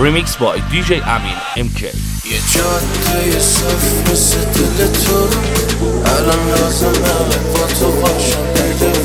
Remix by DJ Amin MK. یه جاده صف مثل دل تو الان لازمه با تو باشم دیده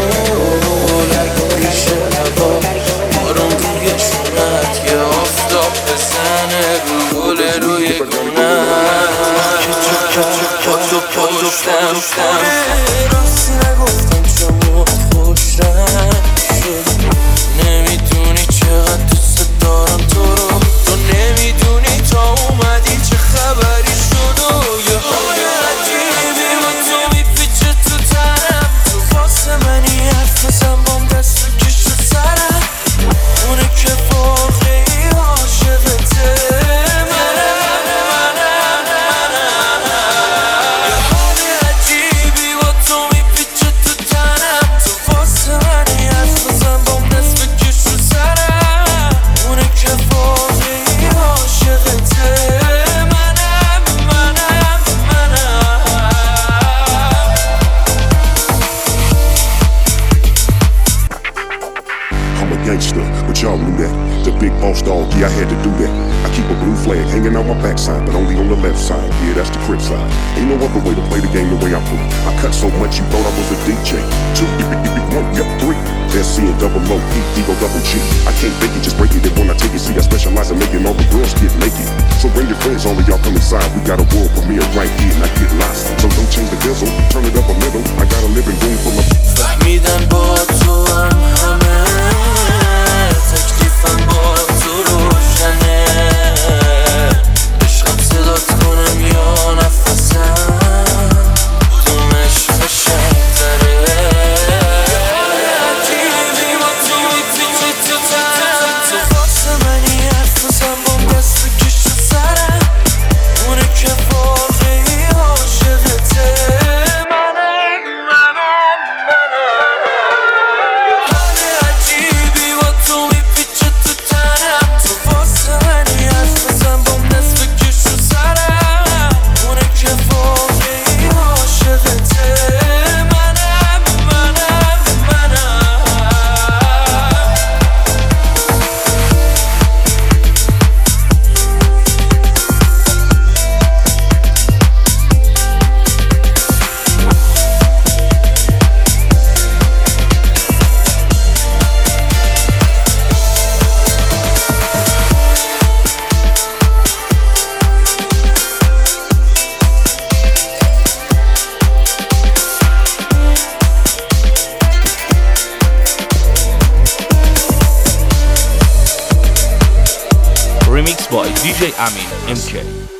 پیش هوا بارون روی چونت یه آفتاب بزنه گل روی گونت با تو پشتم راستی نگفتم شما خوشم شد نمیدونی چقدر دوست دارم تو رو تو نمیدونی تا اومدی چه خبری شد و یه حال عجیبی با تو میپیچه تو تنم تو واسه منی حرف بزن بام دست بکش تو سرم اونه که واقعی عاشقته یه حال عجیبی با تو میپیچه تو تنم تو واسه منی حرف بزن بام دست بکش تو سرم اونه که واقعی عاشقته I'm a gangster, but y'all knew that. The big boss dog, yeah, I had to do that. I keep a blue flag hanging on my backside, but only on the left side. Yeah, that's the crib side. Ain't no other way to play the game the way I play. I cut so much you thought I was a DJ. 2, 1, yep, 3. That's C and double O, E, Eagle, double G. I can't fake it, just break it. And when I take it, see, I specialize in making all the girls get naked. So bring your friends, all of y'all come inside. We got a world premiere right here, and I get lost. So don't change the diesel, turn it up a little. I got a living room for my. فهمیدن با تو هم همه تکلیفم با تو روشنه عشقم صدات کنم یا نفسم کدوم عشقشم تره عجیبی با تو میپیچه تو تنم تو واسه منی حرف بزن بام دست بکش تو سرم اونه که واقعی عاشقته Remix by DJ Amin MK.